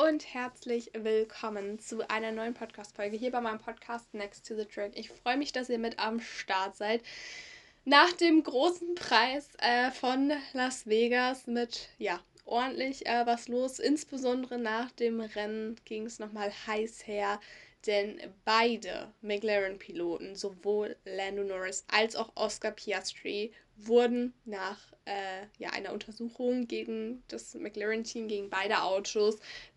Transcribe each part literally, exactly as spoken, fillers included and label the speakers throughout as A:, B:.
A: und herzlich willkommen zu einer neuen Podcast-Folge hier bei meinem Podcast Next to the Track. Ich freue mich, dass ihr mit am Start seid. Nach dem großen Preis äh, von Las Vegas mit, ja, ordentlich äh, was los. Insbesondere nach dem Rennen ging es nochmal heiß her, denn beide McLaren-Piloten, sowohl Lando Norris als auch Oscar Piastri, wurden nach äh, ja, einer Untersuchung gegen das McLaren-Team, gegen beide Autos,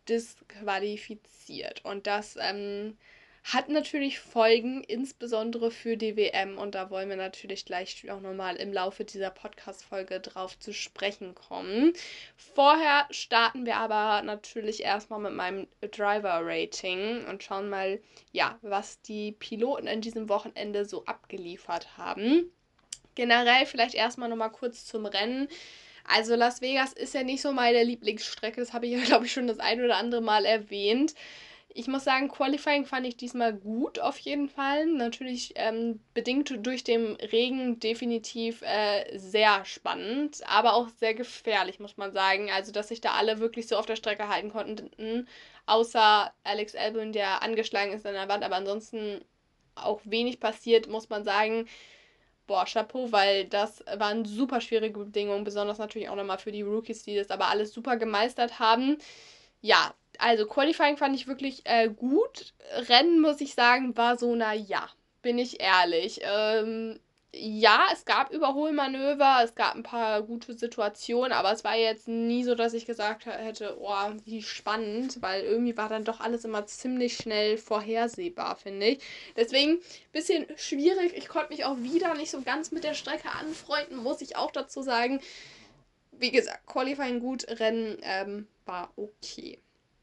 A: disqualifiziert. Und das ähm, hat natürlich Folgen, insbesondere für die W M. Und da wollen wir natürlich gleich auch nochmal im Laufe dieser Podcast-Folge drauf zu sprechen kommen. Vorher starten wir aber natürlich erstmal mit meinem Driver-Rating und schauen mal, ja, was die Piloten in diesem Wochenende so abgeliefert haben. Generell vielleicht erstmal nochmal kurz zum Rennen. Also Las Vegas ist ja nicht so meine Lieblingsstrecke, das habe ich ja, glaube ich, schon das ein oder andere Mal erwähnt. Ich muss sagen, Qualifying fand ich diesmal gut auf jeden Fall. Natürlich ähm, bedingt durch den Regen definitiv äh, sehr spannend, aber auch sehr gefährlich, muss man sagen. Also, dass sich da alle wirklich so auf der Strecke halten konnten, außer Alex Albon, der angeschlagen ist an der Wand, aber ansonsten auch wenig passiert, muss man sagen. Boah, Chapeau, weil das waren super schwierige Bedingungen, besonders natürlich auch nochmal für die Rookies, die das aber alles super gemeistert haben. Ja, also Qualifying fand ich wirklich äh, gut. Rennen, muss ich sagen, war so, na ja, bin ich ehrlich. Ähm, ja, es gab Überholmanöver, es gab ein paar gute Situationen, aber es war jetzt nie so, dass ich gesagt hätte, oh, wie spannend, weil irgendwie war dann doch alles immer ziemlich schnell vorhersehbar, finde ich. Deswegen bisschen schwierig. Ich konnte mich auch wieder nicht so ganz mit der Strecke anfreunden, muss ich auch dazu sagen. Wie gesagt, Qualifying gut, Rennen ähm, war okay.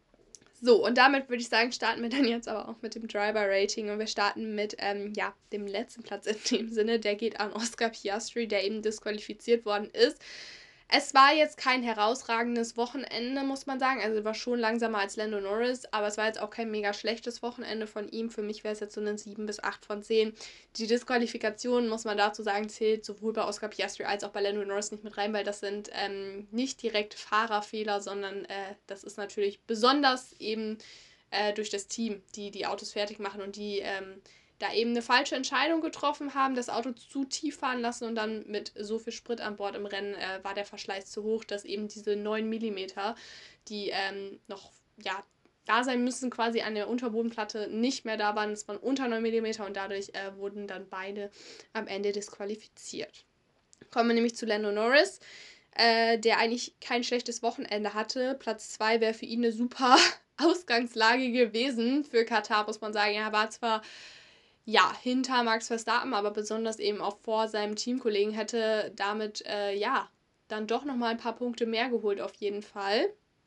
A: So, und damit würde ich sagen, starten wir dann jetzt aber auch mit dem Driver-Rating. Und wir starten mit, ähm, ja, dem letzten Platz in dem Sinne. Der geht an Oscar Piastri, der eben disqualifiziert worden ist. Es war jetzt kein herausragendes Wochenende, muss man sagen. Also war schon langsamer als Lando Norris, aber es war jetzt auch kein mega schlechtes Wochenende von ihm. Für mich wäre es jetzt so eine sieben bis acht von zehn. Die Disqualifikation, muss man dazu sagen, zählt sowohl bei Oscar Piastri als auch bei Lando Norris nicht mit rein, weil das sind ähm, nicht direkt Fahrerfehler, sondern äh, das ist natürlich besonders eben äh, durch das Team, die die Autos fertig machen und die ähm, da eben eine falsche Entscheidung getroffen haben, das Auto zu tief fahren lassen und dann mit so viel Sprit an Bord im Rennen äh, war der Verschleiß zu hoch, dass eben diese neun Millimeter, die ähm, noch, ja, da sein müssen, quasi an der Unterbodenplatte nicht mehr da waren. Es waren unter neun Millimeter und dadurch äh, wurden dann beide am Ende disqualifiziert. Kommen wir nämlich zu Lando Norris, äh, der eigentlich kein schlechtes Wochenende hatte. Platz zwei wäre für ihn eine super Ausgangslage gewesen für Katar, muss man sagen. Er war zwar ja, hinter Max Verstappen, aber besonders eben auch vor seinem Teamkollegen, hätte damit, äh, ja, dann doch nochmal ein paar Punkte mehr geholt auf jeden Fall.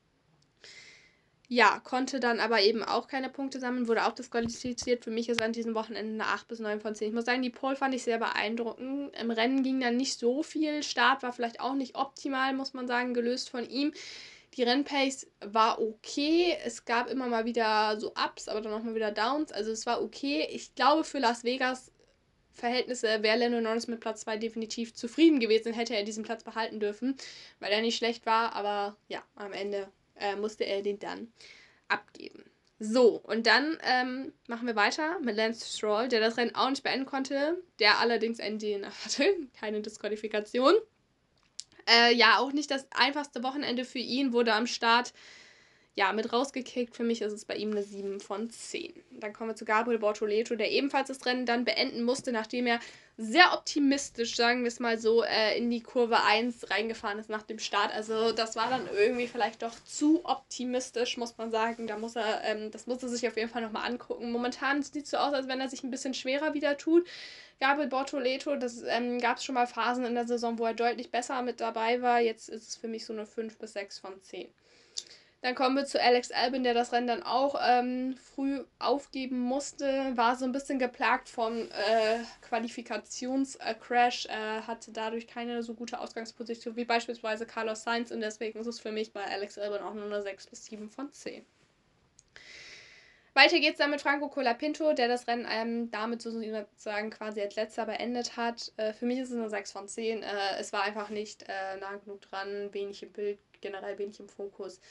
A: Ja, konnte dann aber eben auch keine Punkte sammeln, wurde auch disqualifiziert. Für mich ist an diesem Wochenende eine acht bis neun von zehn. Ich muss sagen, die Pole fand ich sehr beeindruckend. Im Rennen ging dann nicht so viel. Start war vielleicht auch nicht optimal, muss man sagen, gelöst von ihm. Die Rennpace war okay. Es gab immer mal wieder so Ups, aber dann auch mal wieder Downs. Also es war okay. Ich glaube, für Las Vegas Verhältnisse wäre Lando Norris mit Platz zwei definitiv zufrieden gewesen, hätte er diesen Platz behalten dürfen, weil er nicht schlecht war. Aber ja, am Ende äh, musste er den dann abgeben. So, und dann ähm, machen wir weiter mit Lance Stroll, der das Rennen auch nicht beenden konnte, der allerdings ein D N A hatte, keine Disqualifikation. Äh, ja, auch nicht das einfachste Wochenende für ihn, wurde am Start ja mit rausgekickt. Für mich ist es bei ihm eine sieben von zehn. Dann kommen wir zu Gabriel Bortoleto, der ebenfalls das Rennen dann beenden musste, nachdem er sehr optimistisch, sagen wir es mal so, äh, in die Kurve eins reingefahren ist nach dem Start. Also das war dann irgendwie vielleicht doch zu optimistisch, muss man sagen. Da muss er, ähm, das muss er sich auf jeden Fall nochmal angucken. Momentan sieht es so aus, als wenn er sich ein bisschen schwerer wieder tut. Gabriel Bortoleto, das ähm, gab es schon mal Phasen in der Saison, wo er deutlich besser mit dabei war. Jetzt ist es für mich so eine fünf bis sechs von zehn. Dann kommen wir zu Alex Albon, der das Rennen dann auch ähm, früh aufgeben musste. War so ein bisschen geplagt vom äh, Qualifikationscrash, äh, hatte dadurch keine so gute Ausgangsposition wie beispielsweise Carlos Sainz und deswegen ist es für mich bei Alex Albon auch nur eine sechs bis sieben von zehn. Weiter geht's dann mit Franco Colapinto, der das Rennen ähm, damit sozusagen quasi als letzter beendet hat. Äh, für mich ist es eine sechs von zehn. Äh, es war einfach nicht äh, nah genug dran, wenig im Bild, generell wenig im Fokus.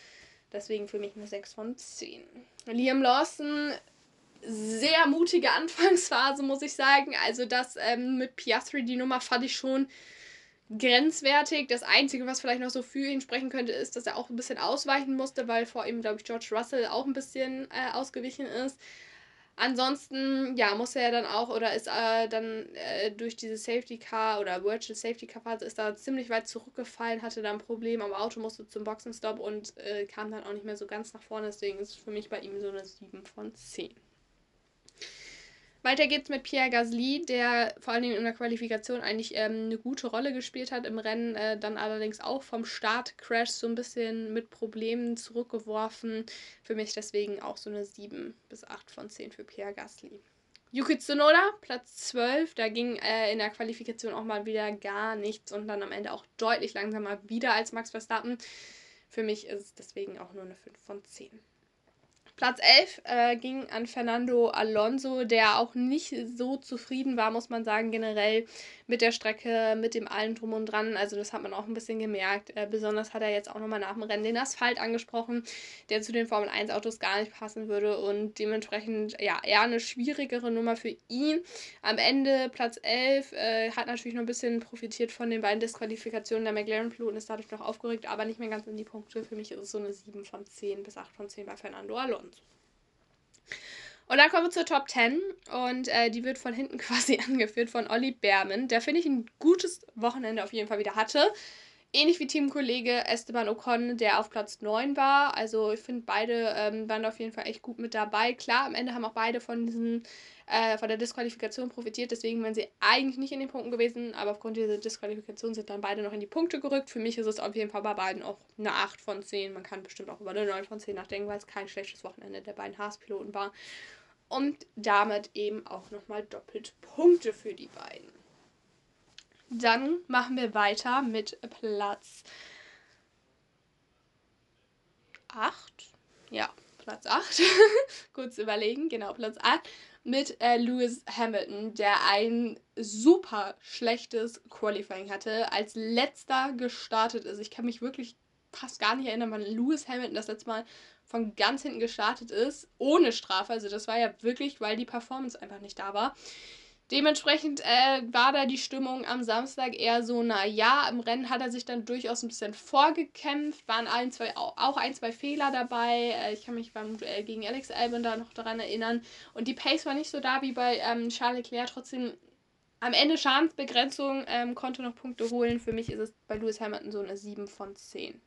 A: Deswegen für mich eine sechs von zehn. Liam Lawson, sehr mutige Anfangsphase, muss ich sagen. Also das ähm, mit Piastri, die Nummer fand ich schon grenzwertig. Das Einzige, was vielleicht noch so für ihn sprechen könnte, ist, dass er auch ein bisschen ausweichen musste, weil vor ihm, glaube ich, George Russell auch ein bisschen äh, ausgewichen ist. Ansonsten, ja, muss er dann auch, oder ist äh, dann äh, durch diese Safety Car oder Virtual Safety Car Phase ist da ziemlich weit zurückgefallen, hatte da ein Problem am Auto, musste zum Boxenstopp und äh, kam dann auch nicht mehr so ganz nach vorne. Deswegen ist es für mich bei ihm so eine sieben von zehn. Weiter geht's mit Pierre Gasly, der vor allen Dingen in der Qualifikation eigentlich ähm, eine gute Rolle gespielt hat im Rennen, äh, dann allerdings auch vom Startcrash so ein bisschen mit Problemen zurückgeworfen. Für mich deswegen auch so eine sieben bis acht von zehn für Pierre Gasly. Yuki Tsunoda, Platz zwölf, da ging äh, in der Qualifikation auch mal wieder gar nichts und dann am Ende auch deutlich langsamer wieder als Max Verstappen. Für mich ist es deswegen auch nur eine fünf von zehn. Platz elf äh, ging an Fernando Alonso, der auch nicht so zufrieden war, muss man sagen, generell mit der Strecke, mit dem allen drum und dran. Also das hat man auch ein bisschen gemerkt. Äh, besonders hat er jetzt auch nochmal nach dem Rennen den Asphalt angesprochen, der zu den Formel eins Autos gar nicht passen würde und dementsprechend ja eher eine schwierigere Nummer für ihn. Am Ende Platz elf, äh, hat natürlich noch ein bisschen profitiert von den beiden Disqualifikationen der McLaren-Piloten, ist dadurch noch aufgeregt, aber nicht mehr ganz in die Punkte. Für mich ist es so eine sieben von zehn bis acht von zehn bei Fernando Alonso. Und dann kommen wir zur Top zehn und äh, die wird von hinten quasi angeführt von Olli Behrmann, der, finde ich, ein gutes Wochenende auf jeden Fall wieder hatte. Ähnlich wie Teamkollege Esteban Ocon, der auf Platz neun war. Also ich finde, beide ähm, waren auf jeden Fall echt gut mit dabei. Klar, am Ende haben auch beide von diesen äh, von der Disqualifikation profitiert. Deswegen wären sie eigentlich nicht in den Punkten gewesen. Aber aufgrund dieser Disqualifikation sind dann beide noch in die Punkte gerückt. Für mich ist es auf jeden Fall bei beiden auch eine acht von zehn. Man kann bestimmt auch über eine neun von zehn nachdenken, weil es kein schlechtes Wochenende der beiden Haas-Piloten war. Und damit eben auch nochmal doppelt Punkte für die beiden. Dann machen wir weiter mit Platz acht. Ja, Platz acht. Kurz überlegen, genau, Platz acht. Mit äh, Lewis Hamilton, der ein super schlechtes Qualifying hatte, als letzter gestartet ist. Ich kann mich wirklich fast gar nicht erinnern, wann Lewis Hamilton das letzte Mal von ganz hinten gestartet ist, ohne Strafe. Also das war ja wirklich, weil die Performance einfach nicht da war. Dementsprechend äh, war da die Stimmung am Samstag eher so, na ja, im Rennen hat er sich dann durchaus ein bisschen vorgekämpft, waren ein, zwei, auch ein, zwei Fehler dabei. Äh, ich kann mich beim Duell gegen Alex Albon da noch daran erinnern. Und die Pace war nicht so da wie bei ähm, Charles Leclerc. Trotzdem am Ende Schadensbegrenzung, ähm, konnte noch Punkte holen. Für mich ist es bei Lewis Hamilton so eine sieben von zehn.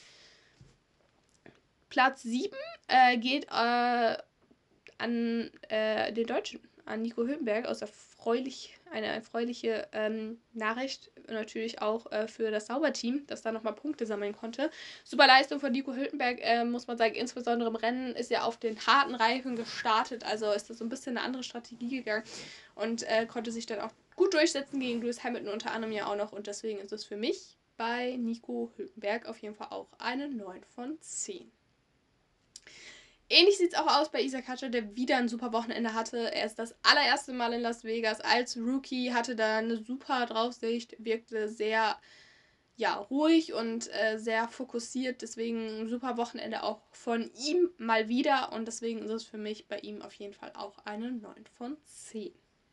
A: Platz sieben äh, geht äh, an äh, den Deutschen, an Nico Hülkenberg, aus erfreulich, eine erfreuliche ähm, Nachricht, natürlich auch äh, für das Sauberteam, das da nochmal Punkte sammeln konnte. Super Leistung von Nico Hülkenberg, äh, muss man sagen, insbesondere im Rennen ist er auf den harten Reifen gestartet, also ist das so ein bisschen eine andere Strategie gegangen und äh, konnte sich dann auch gut durchsetzen gegen Lewis Hamilton unter anderem ja auch noch und deswegen ist es für mich bei Nico Hülkenberg auf jeden Fall auch eine neun von zehn. Ähnlich sieht es auch aus bei Isaac Hadjar, der wieder ein super Wochenende hatte. Er ist das allererste Mal in Las Vegas als Rookie, hatte da eine super Draufsicht, wirkte sehr ja, ruhig und äh, sehr fokussiert. Deswegen ein super Wochenende auch von ihm mal wieder. Und deswegen ist es für mich bei ihm auf jeden Fall auch eine neun von zehn.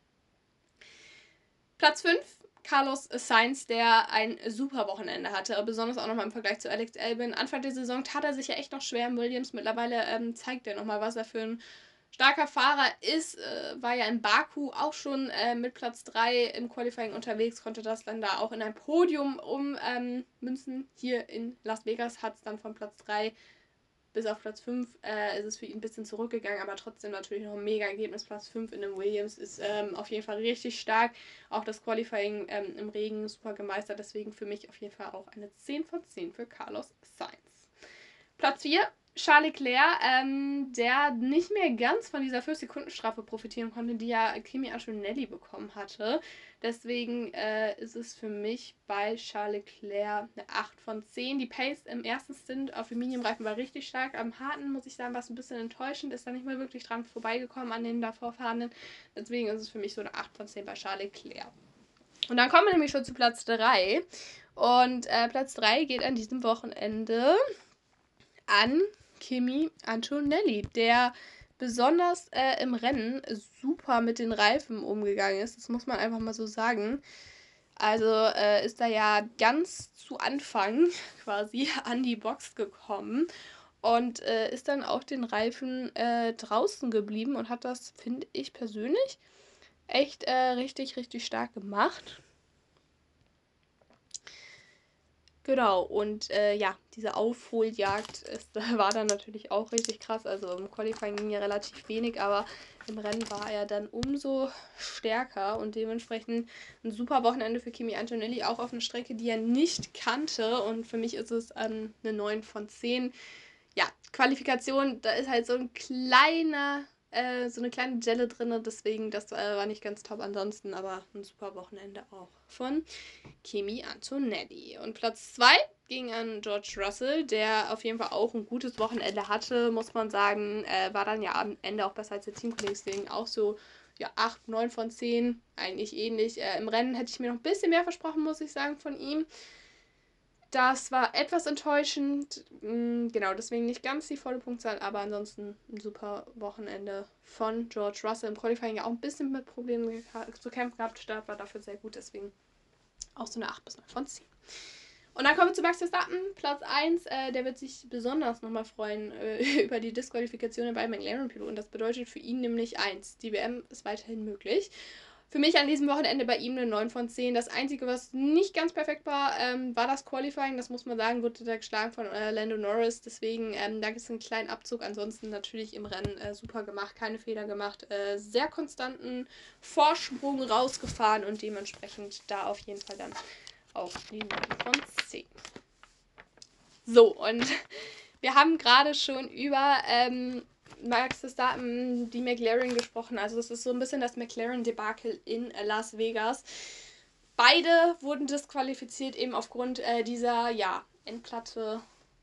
A: Platz fünf. Carlos Sainz, der ein super Wochenende hatte, besonders auch nochmal im Vergleich zu Alex Albon. Anfang der Saison tat er sich ja echt noch schwer im Williams. Mittlerweile ähm, zeigt er nochmal, was er für ein starker Fahrer ist. Äh, war ja in Baku auch schon äh, mit Platz drei im Qualifying unterwegs, konnte das dann da auch in ein Podium ummünzen. Ähm, Hier in Las Vegas hat es dann von Platz drei bis auf Platz fünf äh, ist es für ihn ein bisschen zurückgegangen, aber trotzdem natürlich noch ein mega Ergebnis. Platz fünf in dem Williams ist ähm, auf jeden Fall richtig stark. Auch das Qualifying ähm, im Regen super gemeistert, deswegen für mich auf jeden Fall auch eine zehn von zehn für Carlos Sainz. Platz vier. Charles Leclerc, ähm, der nicht mehr ganz von dieser fünf Sekunden Strafe profitieren konnte, die ja Kimi Antonelli bekommen hatte. Deswegen äh, ist es für mich bei Charles Leclerc eine acht von zehn. Die Pace im ersten Stint auf Aluminiumreifen war richtig stark. Am harten, muss ich sagen, war es ein bisschen enttäuschend. Ist da nicht mal wirklich dran vorbeigekommen an den davor fahrenden. Deswegen ist es für mich so eine acht von zehn bei Charles Leclerc. Und dann kommen wir nämlich schon zu Platz drei. Und äh, Platz drei geht an diesem Wochenende an Kimi Antonelli, der besonders äh, im Rennen super mit den Reifen umgegangen ist. Das muss man einfach mal so sagen. Also äh, ist er ja ganz zu Anfang quasi an die Box gekommen und äh, ist dann auf den Reifen äh, draußen geblieben und hat das, finde ich persönlich, echt äh, richtig, richtig stark gemacht. Genau, und äh, ja, diese Aufholjagd ist, war dann natürlich auch richtig krass. Also im Qualifying ging ja relativ wenig, aber im Rennen war er dann umso stärker und dementsprechend ein super Wochenende für Kimi Antonelli, auch auf einer Strecke, die er nicht kannte. Und für mich ist es ähm, eine neun von zehn. Ja, Qualifikation, da ist halt so ein kleiner, äh, so eine kleine Gelle drin, deswegen, das äh, war nicht ganz top ansonsten, aber ein super Wochenende auch von Kimi Antonelli. Und Platz zwei ging an George Russell, der auf jeden Fall auch ein gutes Wochenende hatte, muss man sagen. Äh, war dann ja am Ende auch besser als der Teamkollege, deswegen auch so ja, acht, neun von zehn, eigentlich ähnlich. Äh, Im Rennen hätte ich mir noch ein bisschen mehr versprochen, muss ich sagen, von ihm. Das war etwas enttäuschend. Genau, deswegen nicht ganz die volle Punktzahl, aber ansonsten ein super Wochenende von George Russell. Im Qualifying ja auch ein bisschen mit Problemen zu kämpfen gehabt. Start war dafür sehr gut, deswegen auch so eine acht bis neun von zehn. Und dann kommen wir zu Max Verstappen, Platz eins. Äh, der wird sich besonders nochmal freuen äh, über die Disqualifikation bei McLaren-Piloten. Das bedeutet für ihn nämlich eins. Die W M ist weiterhin möglich. Für mich an diesem Wochenende bei ihm eine neun von zehn. Das Einzige, was nicht ganz perfekt war, ähm, war das Qualifying. Das muss man sagen, wurde da geschlagen von äh, Lando Norris. Deswegen, ähm, da gibt es einen kleinen Abzug. Ansonsten natürlich im Rennen äh, super gemacht, keine Fehler gemacht. Äh, sehr konstanten Vorsprung rausgefahren und dementsprechend da auf jeden Fall dann auch die neun von zehn. So, und wir haben gerade schon über ähm, Max Verstappen, die McLaren gesprochen. Also das ist so ein bisschen das McLaren-Debakel in Las Vegas. Beide wurden disqualifiziert eben aufgrund äh, dieser, ja, Endplatte,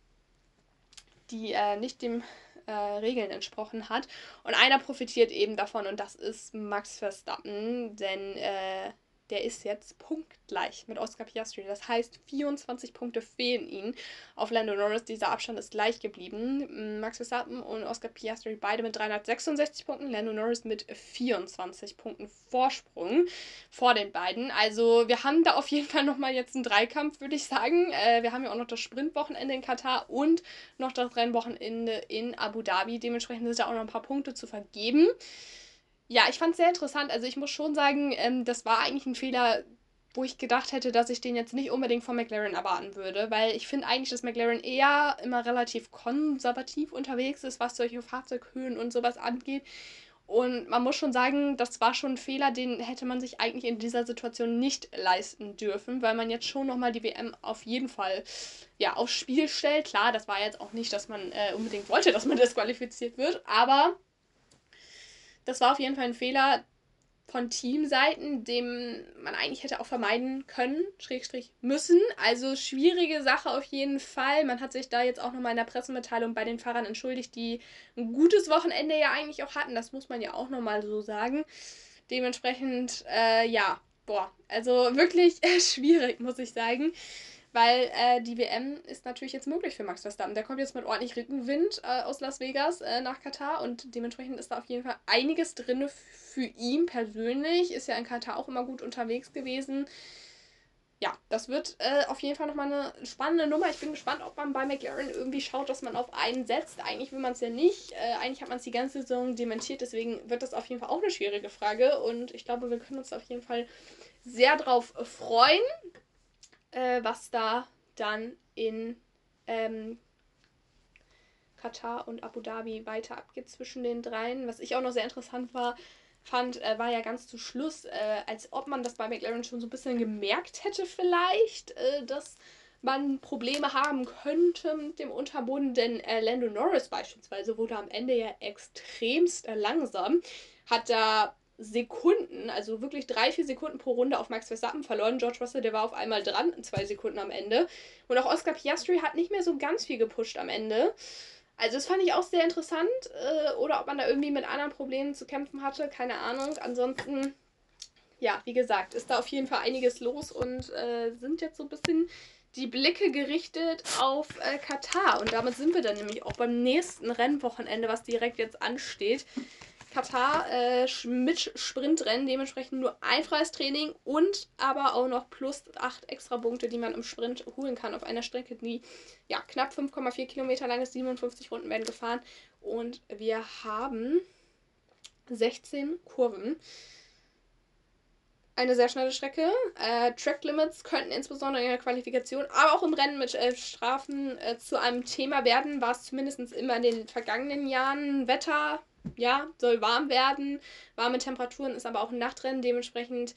A: die äh, nicht dem äh, Regeln entsprochen hat. Und einer profitiert eben davon und das ist Max Verstappen, denn äh, der ist jetzt punktgleich mit Oscar Piastri. Das heißt, vierundzwanzig Punkte fehlen ihm auf Lando Norris. Dieser Abstand ist gleich geblieben. Max Verstappen und Oscar Piastri beide mit dreihundertsechsundsechzig Punkten. Lando Norris mit vierundzwanzig Punkten Vorsprung vor den beiden. Also wir haben da auf jeden Fall nochmal jetzt einen Dreikampf, würde ich sagen. Äh, wir haben ja auch noch das Sprintwochenende in Katar und noch das Rennwochenende in Abu Dhabi. Dementsprechend sind da auch noch ein paar Punkte zu vergeben. Ja, ich fand es sehr interessant. Also ich muss schon sagen, ähm, das war eigentlich ein Fehler, wo ich gedacht hätte, dass ich den jetzt nicht unbedingt von McLaren erwarten würde, weil ich finde eigentlich, dass McLaren eher immer relativ konservativ unterwegs ist, was solche Fahrzeughöhen und sowas angeht. Und man muss schon sagen, das war schon ein Fehler, den hätte man sich eigentlich in dieser Situation nicht leisten dürfen, weil man jetzt schon nochmal die W M auf jeden Fall ja, aufs Spiel stellt. Klar, das war jetzt auch nicht, dass man äh, unbedingt wollte, dass man disqualifiziert wird, aber das war auf jeden Fall ein Fehler von Teamseiten, den man eigentlich hätte auch vermeiden können, Schrägstrich müssen. Also schwierige Sache auf jeden Fall. Man hat sich da jetzt auch nochmal in der Pressemitteilung bei den Fahrern entschuldigt, die ein gutes Wochenende ja eigentlich auch hatten. Das muss man ja auch nochmal so sagen. Dementsprechend, äh, ja, boah, also wirklich äh, schwierig, muss ich sagen. Weil äh, die W M ist natürlich jetzt möglich für Max Verstappen. Der kommt jetzt mit ordentlich Rückenwind äh, aus Las Vegas äh, nach Katar und dementsprechend ist da auf jeden Fall einiges drin für ihn persönlich. Ist ja in Katar auch immer gut unterwegs gewesen. Ja, das wird äh, auf jeden Fall nochmal eine spannende Nummer. Ich bin gespannt, ob man bei McLaren irgendwie schaut, dass man auf einen setzt. Eigentlich will man es ja nicht. Äh, eigentlich hat man es die ganze Saison dementiert. Deswegen wird das auf jeden Fall auch eine schwierige Frage. Und ich glaube, wir können uns auf jeden Fall sehr drauf freuen, Äh, was da dann in ähm, Katar und Abu Dhabi weiter abgeht zwischen den dreien. Was ich auch noch sehr interessant war, fand, äh, war ja ganz zu Schluss, äh, als ob man das bei McLaren schon so ein bisschen gemerkt hätte vielleicht, äh, dass man Probleme haben könnte mit dem Unterboden, denn äh, Lando Norris beispielsweise wurde am Ende ja extremst äh, langsam, hat da Sekunden, also wirklich drei, vier Sekunden pro Runde auf Max Verstappen verloren. George Russell, der war auf einmal dran, in zwei Sekunden am Ende. Und auch Oscar Piastri hat nicht mehr so ganz viel gepusht am Ende. Also das fand ich auch sehr interessant. Äh, oder ob man da irgendwie mit anderen Problemen zu kämpfen hatte, keine Ahnung. Ansonsten, ja, wie gesagt, ist da auf jeden Fall einiges los und äh, sind jetzt so ein bisschen die Blicke gerichtet auf äh, Katar. Und damit sind wir dann nämlich auch beim nächsten Rennwochenende, was direkt jetzt ansteht. Katar äh, mit Sprintrennen, dementsprechend nur ein freies Training und aber auch noch plus acht extra Punkte, die man im Sprint holen kann auf einer Strecke, die ja knapp fünf Komma vier Kilometer lang ist, siebenundfünfzig Runden werden gefahren und wir haben sechzehn Kurven. Eine sehr schnelle Strecke. Äh, Track Limits könnten insbesondere in der Qualifikation, aber auch im Rennen mit elf Strafen äh, zu einem Thema werden. War es zumindest immer in den vergangenen Jahren. Wetter, ja, soll warm werden. Warme Temperaturen ist aber auch ein Nachtrennen. Dementsprechend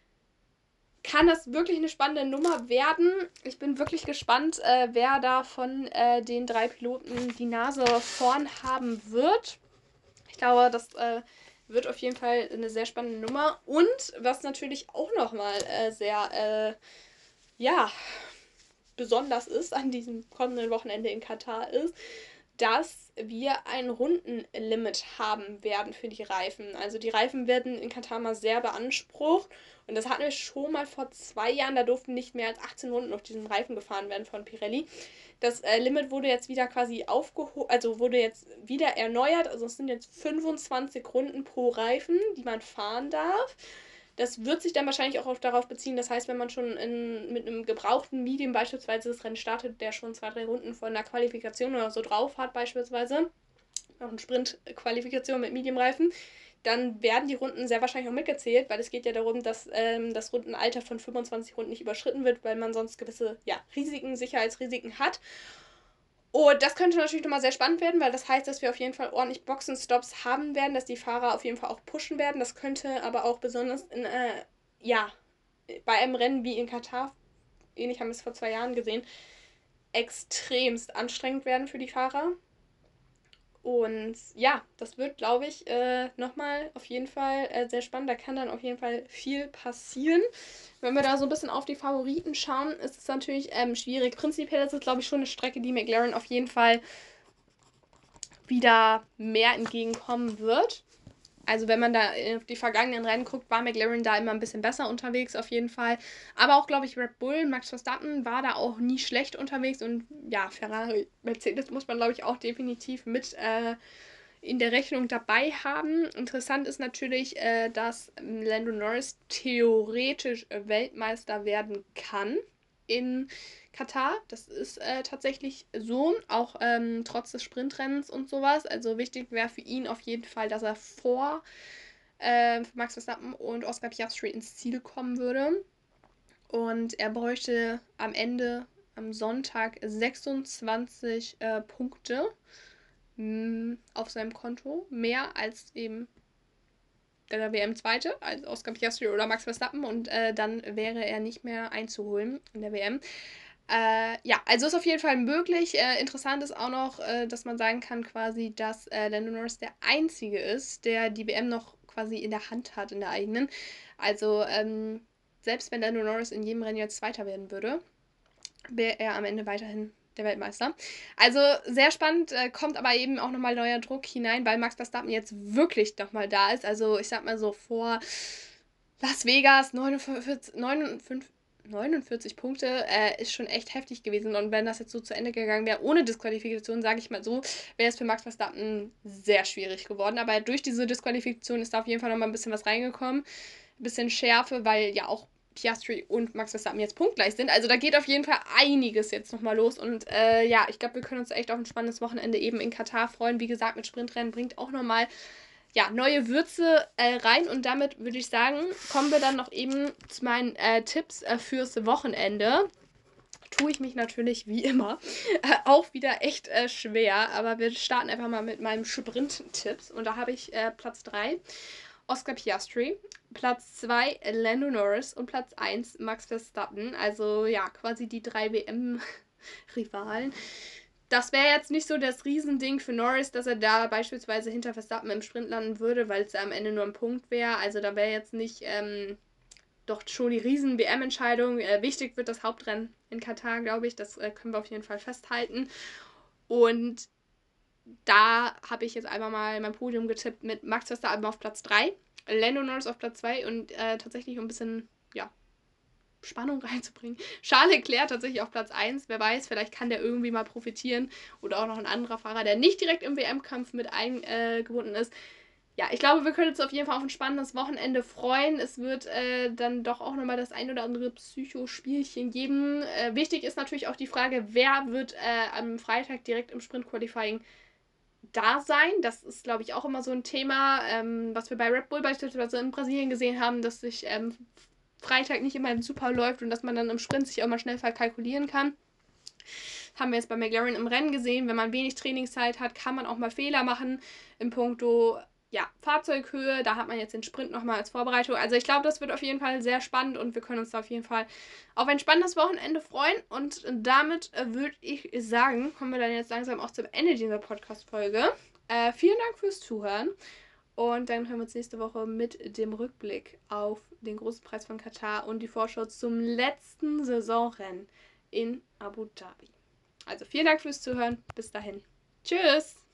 A: kann das wirklich eine spannende Nummer werden. Ich bin wirklich gespannt, äh, wer da von äh, den drei Piloten die Nase vorn haben wird. Ich glaube, das äh, wird auf jeden Fall eine sehr spannende Nummer. Und was natürlich auch nochmal äh, sehr, äh, ja, besonders ist an diesem kommenden Wochenende in Katar ist, dass wir ein Rundenlimit haben werden für die Reifen. Also die Reifen werden in Katar mal sehr beansprucht. Und das hatten wir schon mal vor zwei Jahren. Da durften nicht mehr als achtzehn Runden auf diesem Reifen gefahren werden von Pirelli. Das äh, Limit wurde jetzt wieder quasi aufgehoben, also wurde jetzt wieder erneuert. Also es sind jetzt fünfundzwanzig Runden pro Reifen, die man fahren darf. Das wird sich dann wahrscheinlich auch auf, darauf beziehen. Das heißt, wenn man schon in, mit einem gebrauchten Medium beispielsweise das Rennen startet, der schon zwei, drei Runden von der Qualifikation oder so drauf hat beispielsweise, auch eine Sprint-Qualifikation mit Medium-Reifen, dann werden die Runden sehr wahrscheinlich auch mitgezählt, weil es geht ja darum, dass ähm, das Rundenalter von fünfundzwanzig Runden nicht überschritten wird, weil man sonst gewisse ja, Risiken, Sicherheitsrisiken hat. Und das könnte natürlich nochmal sehr spannend werden, weil das heißt, dass wir auf jeden Fall ordentlich Boxenstops haben werden, dass die Fahrer auf jeden Fall auch pushen werden. Das könnte aber auch besonders in, äh, ja, bei einem Rennen wie in Katar, ähnlich haben wir es vor zwei Jahren gesehen, extremst anstrengend werden für die Fahrer. Und ja, das wird, glaube ich, äh, nochmal auf jeden Fall äh, sehr spannend. Da kann dann auf jeden Fall viel passieren. Wenn wir da so ein bisschen auf die Favoriten schauen, ist es natürlich ähm, schwierig. Prinzipiell ist es, glaube ich, schon eine Strecke, die McLaren auf jeden Fall wieder mehr entgegenkommen wird. Also wenn man da auf die vergangenen Rennen guckt, war McLaren da immer ein bisschen besser unterwegs auf jeden Fall. Aber auch, glaube ich, Red Bull, Max Verstappen war da auch nie schlecht unterwegs. Und ja, Ferrari, Mercedes muss man, glaube ich, auch definitiv mit äh, in der Rechnung dabei haben. Interessant ist natürlich, äh, dass Lando Norris theoretisch Weltmeister werden kann in Katar. Das ist äh, tatsächlich so, auch ähm, trotz des Sprintrennens und sowas. Also wichtig wäre für ihn auf jeden Fall, dass er vor äh, Max Verstappen und Oscar Piastri ins Ziel kommen würde. Und er bräuchte am Ende, am Sonntag, sechsundzwanzig äh, Punkte mh, auf seinem Konto. Mehr als eben der W M-Zweite, also Oscar Piastri oder Max Verstappen. Und äh, dann wäre er nicht mehr einzuholen in der W M. Äh, ja, also ist auf jeden Fall möglich. Äh, interessant ist auch noch, äh, dass man sagen kann quasi, dass äh, Lando Norris der Einzige ist, der die W M noch quasi in der Hand hat, in der eigenen. Also ähm, selbst wenn Lando Norris in jedem Rennen jetzt Zweiter werden würde, wäre er am Ende weiterhin der Weltmeister. Also sehr spannend, äh, kommt aber eben auch nochmal neuer Druck hinein, weil Max Verstappen jetzt wirklich nochmal da ist. Also ich sag mal so, vor Las Vegas neunundvierzig, neunundfünfzig, neunundvierzig Punkte äh, ist schon echt heftig gewesen. Und wenn das jetzt so zu Ende gegangen wäre, ohne Disqualifikation, sage ich mal so, wäre es für Max Verstappen sehr schwierig geworden. Aber durch diese Disqualifikation ist da auf jeden Fall nochmal ein bisschen was reingekommen. Ein bisschen Schärfe, weil ja auch Piastri und Max Verstappen jetzt punktgleich sind. Also da geht auf jeden Fall einiges jetzt nochmal los. Und äh, ja, ich glaube, wir können uns echt auf ein spannendes Wochenende eben in Katar freuen. Wie gesagt, mit Sprintrennen bringt auch nochmal ja, neue Würze äh, rein. Und damit würde ich sagen, kommen wir dann noch eben zu meinen äh, Tipps äh, fürs Wochenende. Tue ich mich natürlich wie immer äh, auch wieder echt äh, schwer. Aber wir starten einfach mal mit meinem Sprint-Tipps. Und da habe ich äh, Platz drei. Oscar Piastri, Platz zwei Lando Norris und Platz eins Max Verstappen. Also ja, quasi die drei W M-Rivalen. Das wäre jetzt nicht so das Riesending für Norris, dass er da beispielsweise hinter Verstappen im Sprint landen würde, weil es am Ende nur ein Punkt wäre. Also da wäre jetzt nicht ähm, doch schon die riesen W M-Entscheidung. Äh, wichtig wird das Hauptrennen in Katar, glaube ich. Das äh, können wir auf jeden Fall festhalten. Und da habe ich jetzt einfach mal mein Podium getippt mit Max Verstappen auf Platz drei, Lando Norris auf Platz zwei und äh, tatsächlich um ein bisschen, ja, Spannung reinzubringen. Charles Leclerc tatsächlich auf Platz eins. Wer weiß, vielleicht kann der irgendwie mal profitieren. Oder auch noch ein anderer Fahrer, der nicht direkt im W M-Kampf mit eingebunden ist. Ja, ich glaube, wir können uns auf jeden Fall auf ein spannendes Wochenende freuen. Es wird äh, dann doch auch nochmal das ein oder andere Psychospielchen geben. Äh, wichtig ist natürlich auch die Frage, wer wird äh, am Freitag direkt im Sprint-Qualifying da sein. Das ist, glaube ich, auch immer so ein Thema, ähm, was wir bei Red Bull beispielsweise in Brasilien gesehen haben, dass sich ähm, Freitag nicht immer super läuft und dass man dann im Sprint sich auch mal schnell verkalkulieren kann. Das haben wir jetzt bei McLaren im Rennen gesehen. Wenn man wenig Trainingszeit hat, kann man auch mal Fehler machen im Puncto ja, Fahrzeughöhe. Da hat man jetzt den Sprint nochmal als Vorbereitung. Also ich glaube, das wird auf jeden Fall sehr spannend und wir können uns da auf jeden Fall auf ein spannendes Wochenende freuen. Und damit äh, würde ich sagen, kommen wir dann jetzt langsam auch zum Ende dieser Podcast-Folge. Äh, vielen Dank fürs Zuhören. Und dann hören wir uns nächste Woche mit dem Rückblick auf den großen Preis von Katar und die Vorschau zum letzten Saisonrennen in Abu Dhabi. Also vielen Dank fürs Zuhören. Bis dahin. Tschüss!